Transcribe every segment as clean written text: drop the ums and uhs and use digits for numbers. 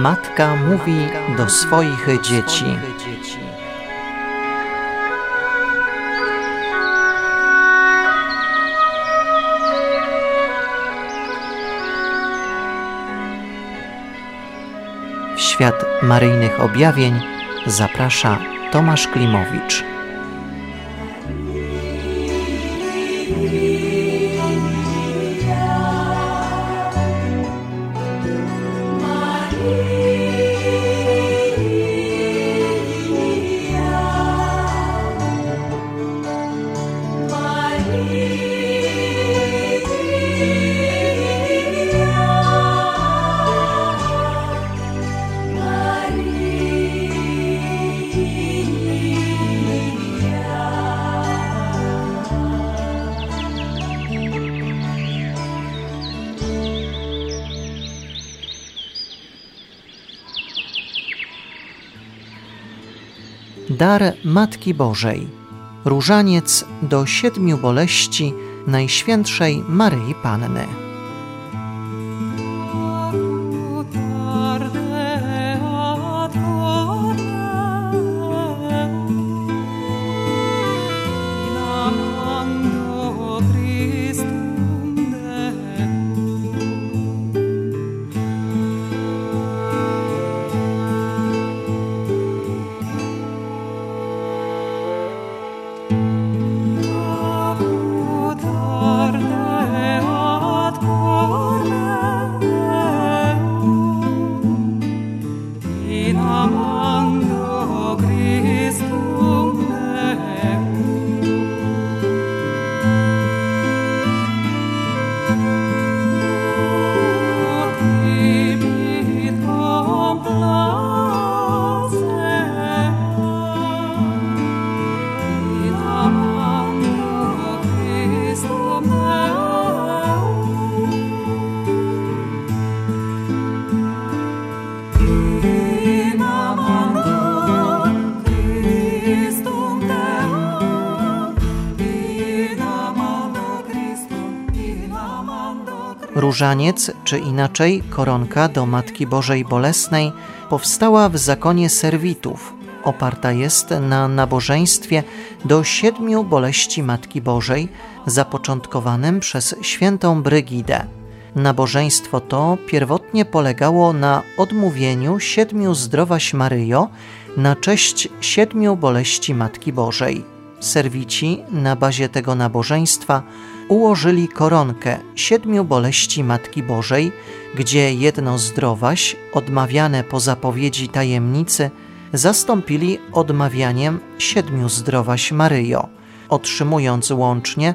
Matka mówi do swoich dzieci. W świat maryjnych objawień zaprasza Tomasz Klimowicz. Dar Matki Bożej. Różaniec do 7 boleści Najświętszej Maryi Panny. Różaniec, czy inaczej koronka do Matki Bożej Bolesnej, powstała w zakonie Serwitów. Oparta jest na nabożeństwie do 7 boleści Matki Bożej, zapoczątkowanym przez świętą Brygidę. Nabożeństwo to pierwotnie polegało na odmówieniu 7 Zdrowaś Maryjo na cześć 7 boleści Matki Bożej. Serwici na bazie tego nabożeństwa ułożyli koronkę 7 boleści Matki Bożej, gdzie jedno zdrowaś, odmawiane po zapowiedzi tajemnicy, zastąpili odmawianiem 7 Zdrowaś Maryjo, otrzymując łącznie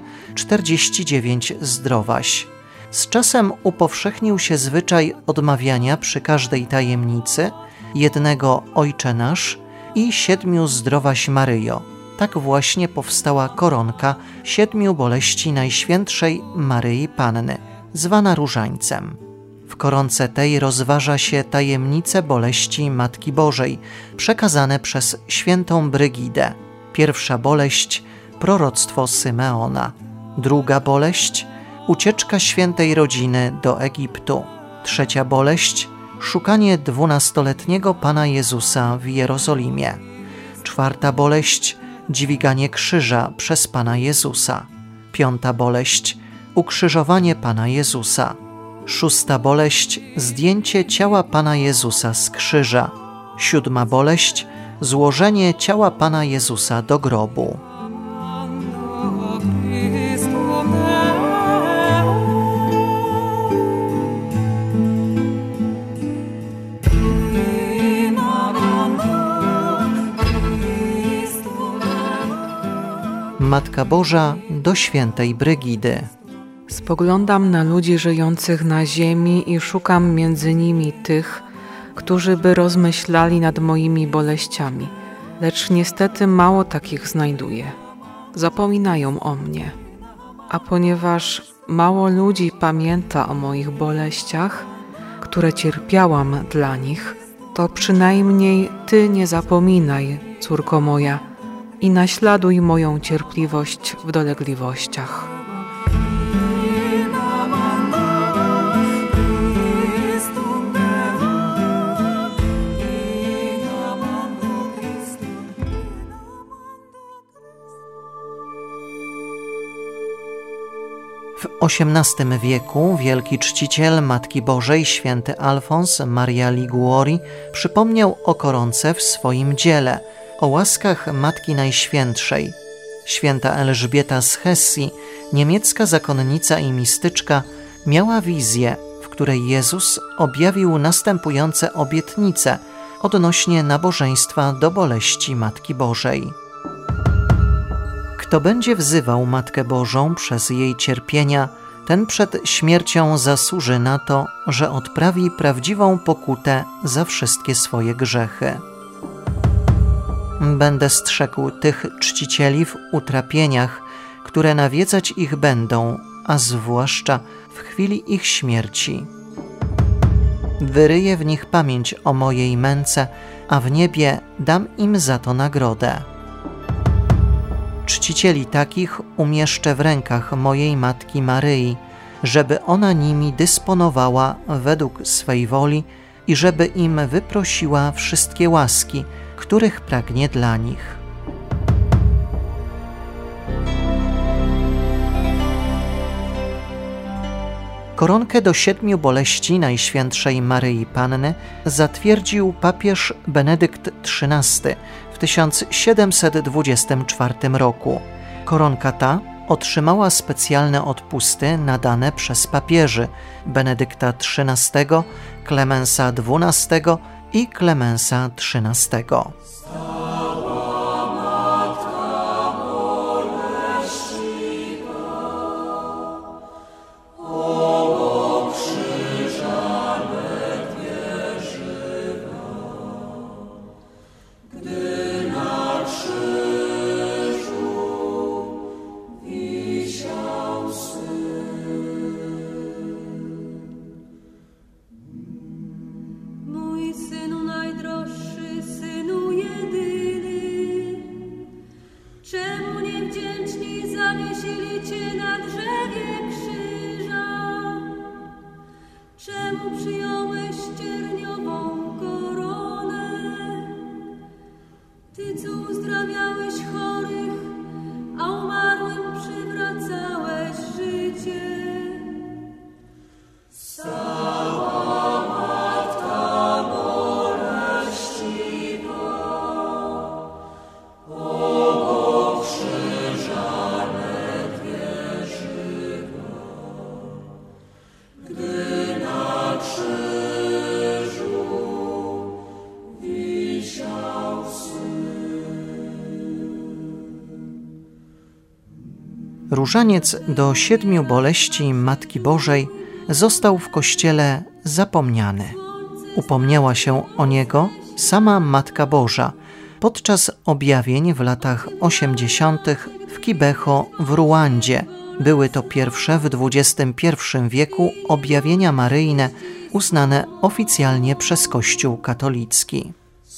49 zdrowaś. Z czasem upowszechnił się zwyczaj odmawiania przy każdej tajemnicy jednego Ojcze Nasz i 7 Zdrowaś Maryjo. Tak właśnie powstała koronka 7 boleści Najświętszej Maryi Panny, zwana różańcem. W koronce tej rozważa się tajemnice boleści Matki Bożej, przekazane przez świętą Brygidę. Pierwsza boleść – proroctwo Symeona. Druga boleść – ucieczka świętej rodziny do Egiptu. Trzecia boleść – szukanie 12-letniego Pana Jezusa w Jerozolimie. Czwarta boleść – dźwiganie krzyża przez Pana Jezusa. Piąta boleść – ukrzyżowanie Pana Jezusa. Szósta boleść – zdjęcie ciała Pana Jezusa z krzyża. Siódma boleść – złożenie ciała Pana Jezusa do grobu. Matka Boża do świętej Brygidy. Spoglądam na ludzi żyjących na ziemi i szukam między nimi tych, którzy by rozmyślali nad moimi boleściami. Lecz niestety mało takich znajduję. Zapominają o mnie. A ponieważ mało ludzi pamięta o moich boleściach, które cierpiałam dla nich, to przynajmniej Ty nie zapominaj, córko moja, i naśladuj moją cierpliwość w dolegliwościach. W XVIII wieku wielki czciciel Matki Bożej święty Alfons Maria Liguori przypomniał o koronce w swoim dziele, o łaskach Matki Najświętszej. Święta Elżbieta z Hesji, niemiecka zakonnica i mistyczka, miała wizję, w której Jezus objawił następujące obietnice odnośnie nabożeństwa do boleści Matki Bożej. Kto będzie wzywał Matkę Bożą przez jej cierpienia, ten przed śmiercią zasłuży na to, że odprawi prawdziwą pokutę za wszystkie swoje grzechy. Będę strzegł tych czcicieli w utrapieniach, które nawiedzać ich będą, a zwłaszcza w chwili ich śmierci. Wyryję w nich pamięć o mojej męce, a w niebie dam im za to nagrodę. Czcicieli takich umieszczę w rękach mojej Matki Maryi, żeby ona nimi dysponowała według swej woli i żeby im wyprosiła wszystkie łaski, których pragnie dla nich. Koronkę do 7 boleści Najświętszej Maryi Panny zatwierdził papież Benedykt XIII w 1724 roku. Koronka ta otrzymała specjalne odpusty nadane przez papieży Benedykta XIII, Klemensa XII i Klemensa XIII. Różaniec do 7 boleści Matki Bożej został w Kościele zapomniany. Upomniała się o niego sama Matka Boża podczas objawień w latach 80. w Kibeho w Ruandzie. Były to pierwsze w XXI wieku objawienia maryjne uznane oficjalnie przez Kościół katolicki.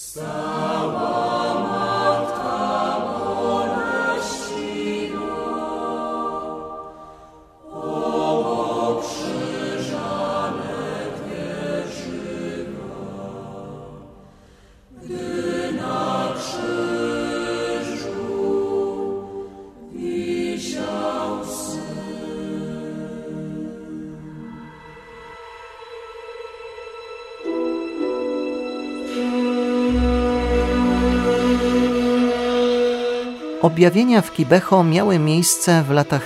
Objawienia w Kibeho miały miejsce w latach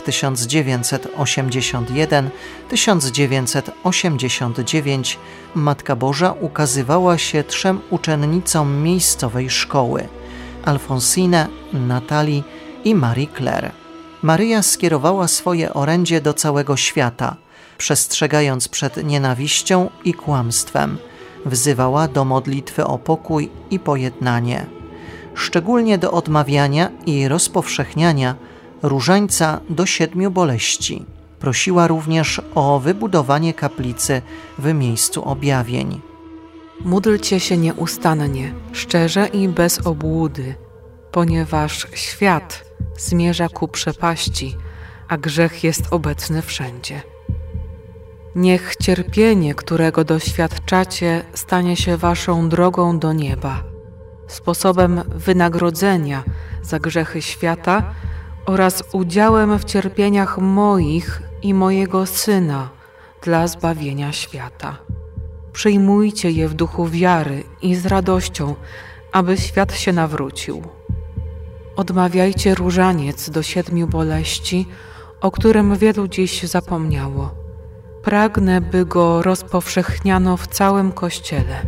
1981-1989. Matka Boża ukazywała się 3 uczennicom miejscowej szkoły: Alfonsine, Natalii i Marie Claire. Maryja skierowała swoje orędzie do całego świata, przestrzegając przed nienawiścią i kłamstwem. Wzywała do modlitwy o pokój i pojednanie. Szczególnie do odmawiania i rozpowszechniania różańca do 7 boleści. Prosiła również o wybudowanie kaplicy w miejscu objawień. Módlcie się nieustannie, szczerze i bez obłudy, ponieważ świat zmierza ku przepaści, a grzech jest obecny wszędzie. Niech cierpienie, którego doświadczacie, stanie się waszą drogą do nieba, sposobem wynagrodzenia za grzechy świata oraz udziałem w cierpieniach moich i mojego Syna dla zbawienia świata. Przyjmujcie je w duchu wiary i z radością, aby świat się nawrócił. Odmawiajcie różaniec do 7 boleści, o którym wielu dziś zapomniało. Pragnę, by go rozpowszechniano w całym Kościele.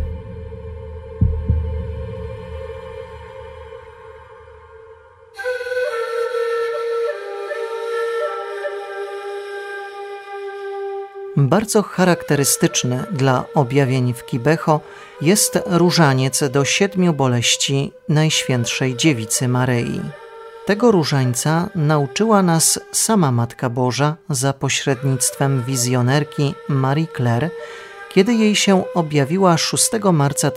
Bardzo charakterystyczny dla objawień w Kibeho jest różaniec do 7 boleści Najświętszej Dziewicy Maryi. Tego różańca nauczyła nas sama Matka Boża za pośrednictwem wizjonerki Marie Claire, kiedy jej się objawiła 6 marca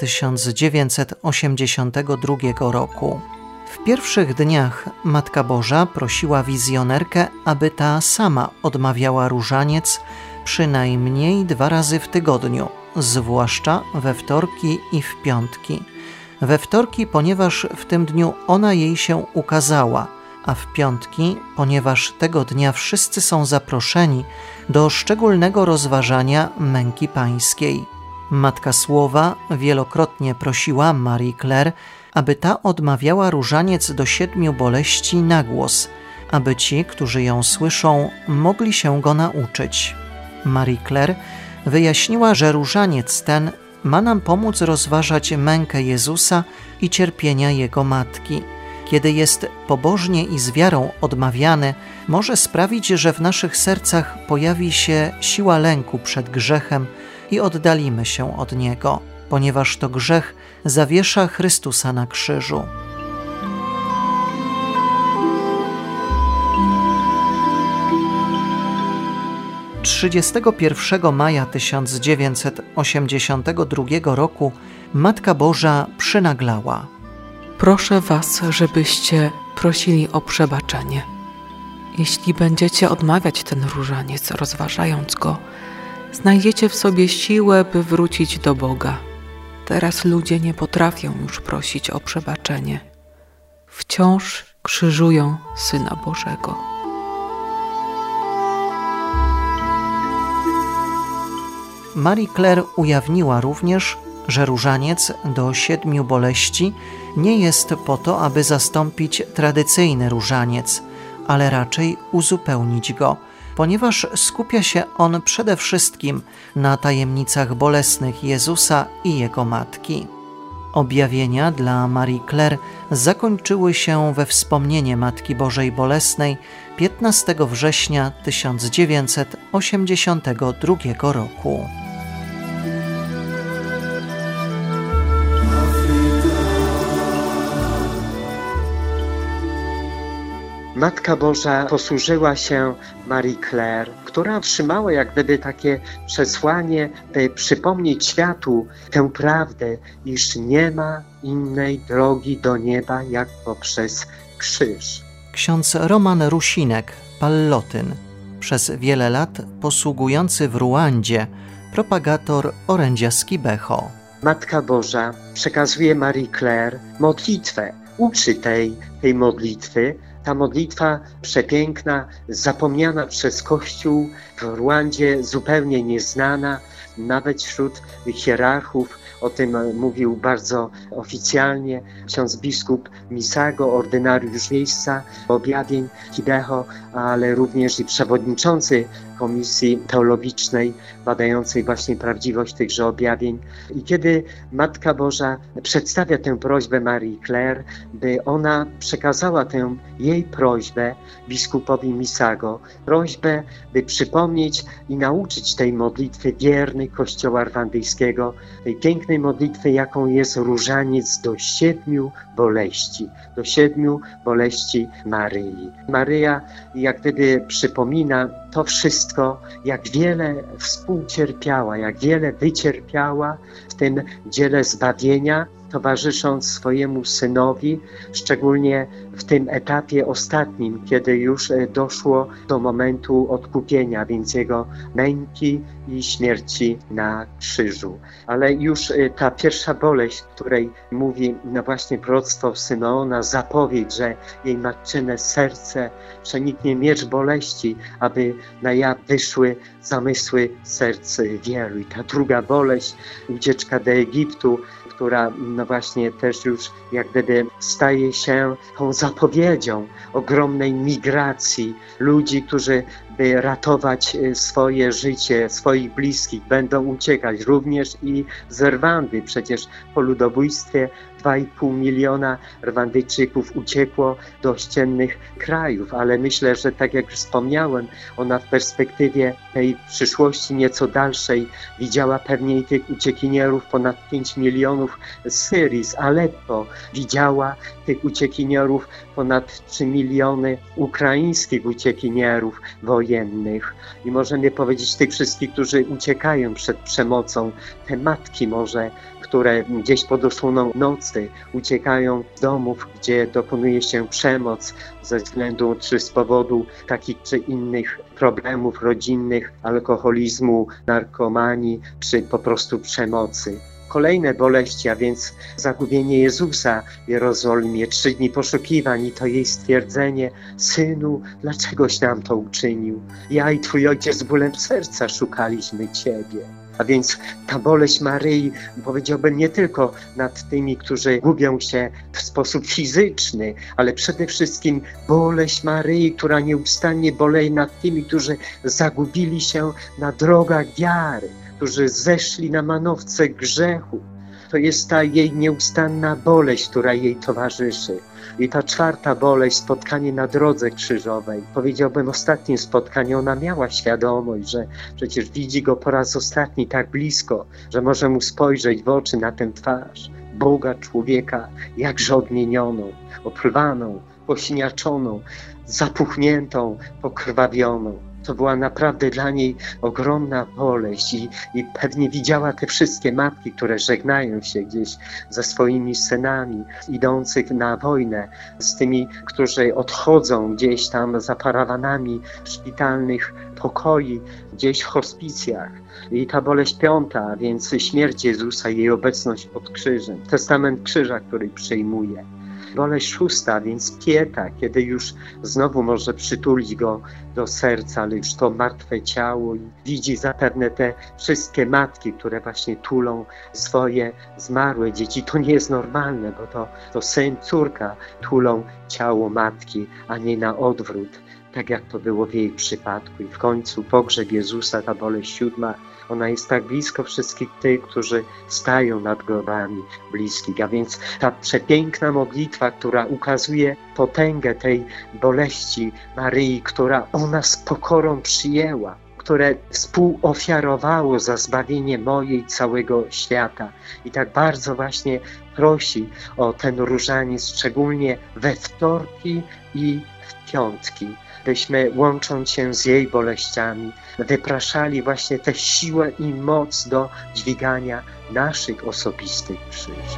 1982 roku. W pierwszych dniach Matka Boża prosiła wizjonerkę, aby ta sama odmawiała różaniec przynajmniej 2 razy w tygodniu, zwłaszcza we wtorki i w piątki. We wtorki, ponieważ w tym dniu ona jej się ukazała, a w piątki, ponieważ tego dnia wszyscy są zaproszeni do szczególnego rozważania męki pańskiej. Matka Słowa wielokrotnie prosiła Marie Claire, aby ta odmawiała różaniec do 7 boleści na głos, aby ci, którzy ją słyszą, mogli się go nauczyć. Marie Claire wyjaśniła, że różaniec ten ma nam pomóc rozważać mękę Jezusa i cierpienia Jego Matki. Kiedy jest pobożnie i z wiarą odmawiany, może sprawić, że w naszych sercach pojawi się siła lęku przed grzechem i oddalimy się od niego, ponieważ to grzech zawiesza Chrystusa na krzyżu. – 31 maja 1982 roku Matka Boża przynaglała: Proszę was, żebyście prosili o przebaczenie. Jeśli będziecie odmawiać ten różaniec, rozważając go, znajdziecie w sobie siłę, by wrócić do Boga. Teraz ludzie nie potrafią już prosić o przebaczenie. Wciąż krzyżują Syna Bożego. Marie Claire ujawniła również, że różaniec do 7 boleści nie jest po to, aby zastąpić tradycyjny różaniec, ale raczej uzupełnić go, ponieważ skupia się on przede wszystkim na tajemnicach bolesnych Jezusa i Jego Matki. Objawienia dla Marie Claire zakończyły się we wspomnienie Matki Bożej Bolesnej 15 września 1982 roku. Matka Boża posłużyła się Marie Claire, która otrzymała jak gdyby takie przesłanie, by przypomnieć światu tę prawdę, iż nie ma innej drogi do nieba, jak poprzez krzyż. Ksiądz Roman Rusinek, Pallotyn, przez wiele lat posługujący w Ruandzie, propagator orędzia z Kibeho. Matka Boża przekazuje Marie Claire modlitwę, uczy tej modlitwy. Ta modlitwa przepiękna, zapomniana przez Kościół w Ruandzie, zupełnie nieznana, nawet wśród hierarchów. O tym mówił bardzo oficjalnie ksiądz biskup Misago, ordynariusz miejsca objawień Kibeho, ale również i przewodniczący Komisji Teologicznej badającej właśnie prawdziwość tychże objawień. I kiedy Matka Boża przedstawia tę prośbę Marie Claire, by ona przekazała tę jej prośbę biskupowi Misago, prośbę, by przypomnieć i nauczyć tej modlitwy wiernych Kościoła Rwandyjskiego, tej pięknej modlitwy, jaką jest różaniec do 7 boleści, do 7 boleści Maryi. Maryja jak gdyby przypomina to wszystko, jak wiele współcierpiała, jak wiele wycierpiała w tym dziele zbawienia, towarzysząc swojemu Synowi, szczególnie w tym etapie ostatnim, kiedy już doszło do momentu odkupienia, więc Jego męki i śmierci na krzyżu. Ale już ta pierwsza boleść, której mówi właśnie proroctwo Symeona, zapowiedź, że jej matczyne serce przeniknie miecz boleści, aby na jaw wyszły zamysły serc wielu. I ta druga boleść, ucieczka do Egiptu, która właśnie też już jak gdyby staje się tą zapowiedzią ogromnej migracji ludzi, którzy by ratować swoje życie, swoich bliskich, będą uciekać również i z Rwandy. Przecież po ludobójstwie 2,5 miliona Rwandyjczyków uciekło do ościennych krajów, ale myślę, że tak jak wspomniałem, ona w perspektywie tej przyszłości nieco dalszej widziała pewnie i tych uciekinierów, ponad 5 milionów z Syrii, z Aleppo, widziała tych uciekinierów, ponad 3 miliony ukraińskich uciekinierów wojennych. I możemy powiedzieć tych wszystkich, którzy uciekają przed przemocą, te matki może, które gdzieś pod osłoną nocy uciekają z domów, gdzie dokonuje się przemoc ze względu czy z powodu takich czy innych problemów rodzinnych, alkoholizmu, narkomanii czy po prostu przemocy. Kolejne boleści, a więc zagubienie Jezusa w Jerozolimie, 3 dni poszukiwań i to jej stwierdzenie: Synu, dlaczegoś nam to uczynił? Ja i Twój ojciec z bólem serca szukaliśmy Ciebie. A więc ta boleść Maryi, powiedziałbym, nie tylko nad tymi, którzy gubią się w sposób fizyczny, ale przede wszystkim boleść Maryi, która nieustannie boleje nad tymi, którzy zagubili się na drogach wiary, którzy zeszli na manowce grzechu. To jest ta jej nieustanna boleść, która jej towarzyszy. I ta czwarta boleść, spotkanie na drodze krzyżowej. Powiedziałbym, ostatnim spotkaniu ona miała świadomość, że przecież widzi Go po raz ostatni tak blisko, że może Mu spojrzeć w oczy, na tę twarz Boga, człowieka, jakże odmienioną, oprywaną, posiniaczoną, zapuchniętą, pokrwawioną. To była naprawdę dla niej ogromna boleść i pewnie widziała te wszystkie matki, które żegnają się gdzieś ze swoimi synami, idących na wojnę, z tymi, którzy odchodzą gdzieś tam za parawanami szpitalnych pokoi, gdzieś w hospicjach. I ta boleść piąta, więc śmierć Jezusa, jej obecność pod krzyżem, testament krzyża, który przyjmuje. Boleść szósta, więc pieta, kiedy już znowu może przytulić Go do serca, ale już to martwe ciało i widzi zapewne te wszystkie matki, które właśnie tulą swoje zmarłe dzieci. To nie jest normalne, bo to syn, córka tulą ciało matki, a nie na odwrót, tak jak to było w jej przypadku. I w końcu pogrzeb Jezusa, ta boleść siódma, ona jest tak blisko wszystkich tych, którzy stają nad grobami bliskich. A więc ta przepiękna modlitwa, która ukazuje potęgę tej boleści Maryi, która ona z pokorą przyjęła, które współofiarowało za zbawienie moje i całego świata. I tak bardzo właśnie prosi o ten różaniec, szczególnie we wtorki i w piątki, byśmy, łącząc się z jej boleściami, wypraszali właśnie tę siłę i moc do dźwigania naszych osobistych krzyży.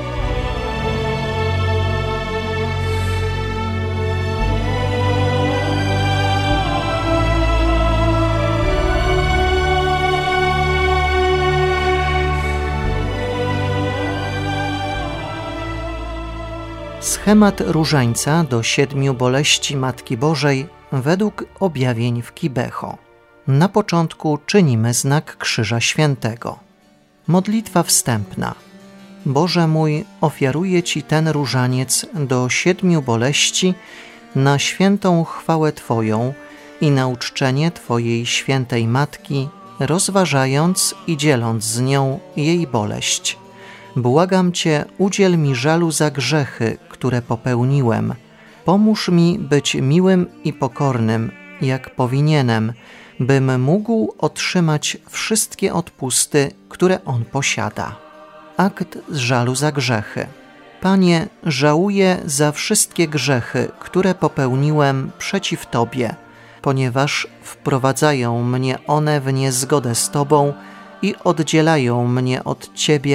Schemat różańca do 7 boleści Matki Bożej według objawień w Kibeho. Na początku czynimy znak Krzyża Świętego. Modlitwa wstępna. Boże mój, ofiaruję Ci ten różaniec do 7 boleści na świętą chwałę Twoją i na uczczenie Twojej świętej Matki, rozważając i dzieląc z nią jej boleść. Błagam Cię, udziel mi żalu za grzechy, które popełniłem. Pomóż mi być miłym i pokornym, jak powinienem, bym mógł otrzymać wszystkie odpusty, które On posiada. Akt z żalu za grzechy. Panie, żałuję za wszystkie grzechy, które popełniłem przeciw Tobie, ponieważ wprowadzają mnie one w niezgodę z Tobą i oddzielają mnie od Ciebie,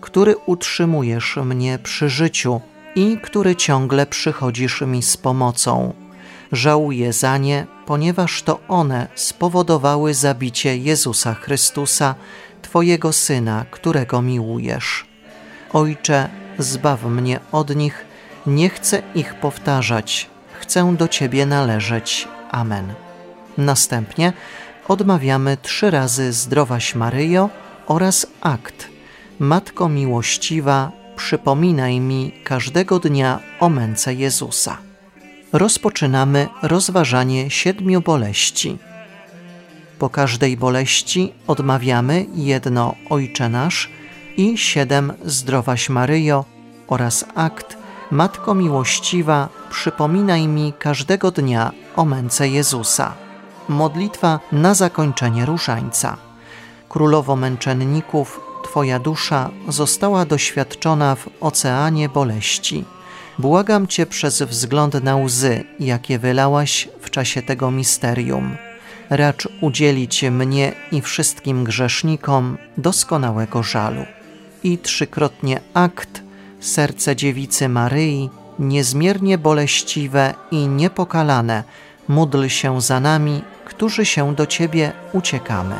który utrzymujesz mnie przy życiu i który ciągle przychodzisz mi z pomocą. Żałuję za nie, ponieważ to one spowodowały zabicie Jezusa Chrystusa, Twojego Syna, którego miłujesz. Ojcze, zbaw mnie od nich, nie chcę ich powtarzać, chcę do Ciebie należeć. Amen. Następnie odmawiamy 3 razy Zdrowaś Maryjo oraz akt: Matko miłościwa, przypominaj mi każdego dnia o męce Jezusa. Rozpoczynamy rozważanie 7 boleści. Po każdej boleści odmawiamy 1 Ojcze Nasz i 7 Zdrowaś Maryjo oraz akt: Matko miłościwa, przypominaj mi każdego dnia o męce Jezusa. Modlitwa na zakończenie różańca. Królowo męczenników, Twoja dusza została doświadczona w oceanie boleści. Błagam Cię przez wzgląd na łzy, jakie wylałaś w czasie tego misterium. Racz udzielić mnie i wszystkim grzesznikom doskonałego żalu. I 3-krotnie akt: Serce Dziewicy Maryi, niezmiernie boleściwe i niepokalane, módl się za nami, którzy się do Ciebie uciekamy.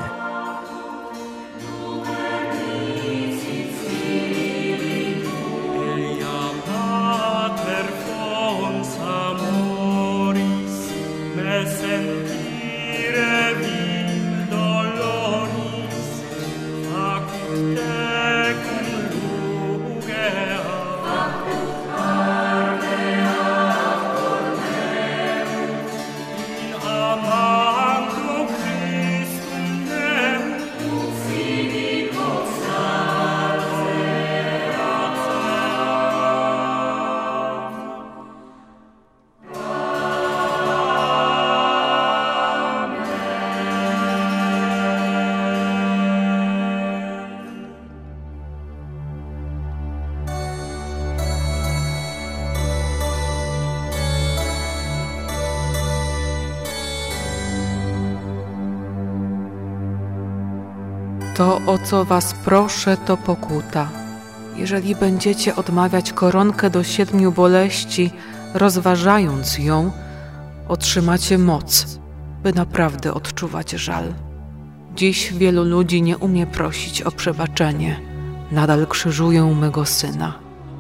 To, o co was proszę, to pokuta. Jeżeli będziecie odmawiać koronkę do 7 boleści, rozważając ją, otrzymacie moc, by naprawdę odczuwać żal. Dziś wielu ludzi nie umie prosić o przebaczenie. Nadal krzyżują mego Syna.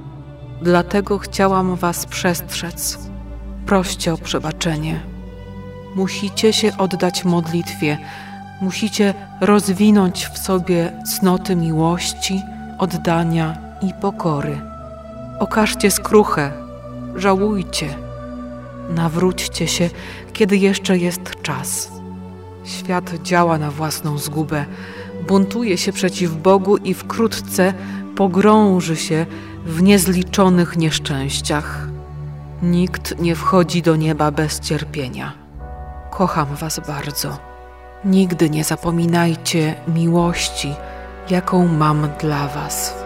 Dlatego chciałam was przestrzec. Proście o przebaczenie. Musicie się oddać modlitwie. Musicie rozwinąć w sobie cnoty miłości, oddania i pokory. Okażcie skruchę, żałujcie. Nawróćcie się, kiedy jeszcze jest czas. Świat działa na własną zgubę, buntuje się przeciw Bogu i wkrótce pogrąży się w niezliczonych nieszczęściach. Nikt nie wchodzi do nieba bez cierpienia. Kocham was bardzo. Nigdy nie zapominajcie miłości, jaką mam dla was.